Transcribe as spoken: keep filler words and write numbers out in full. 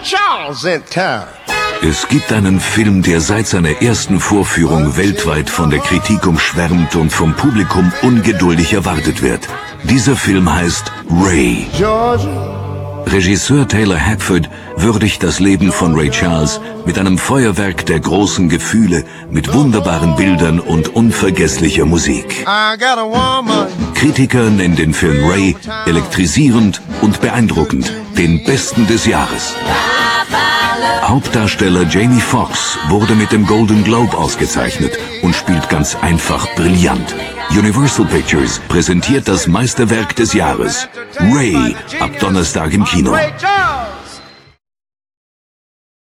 Charles in town. Es gibt einen Film, der seit seiner ersten Vorführung weltweit von der Kritik umschwärmt und vom Publikum ungeduldig erwartet wird. Dieser Film heißt Ray. Georgia. Regisseur Taylor Hackford würdigt das Leben von Ray Charles mit einem Feuerwerk der großen Gefühle, mit wunderbaren Bildern und unvergesslicher Musik. I got a woman. Kritiker nennen den Film Ray elektrisierend und beeindruckend, den besten des Jahres. Hauptdarsteller Jamie Foxx wurde mit dem Golden Globe ausgezeichnet und spielt ganz einfach brillant. Universal Pictures präsentiert das Meisterwerk des Jahres, Ray, ab Donnerstag im Kino. Ray Charles.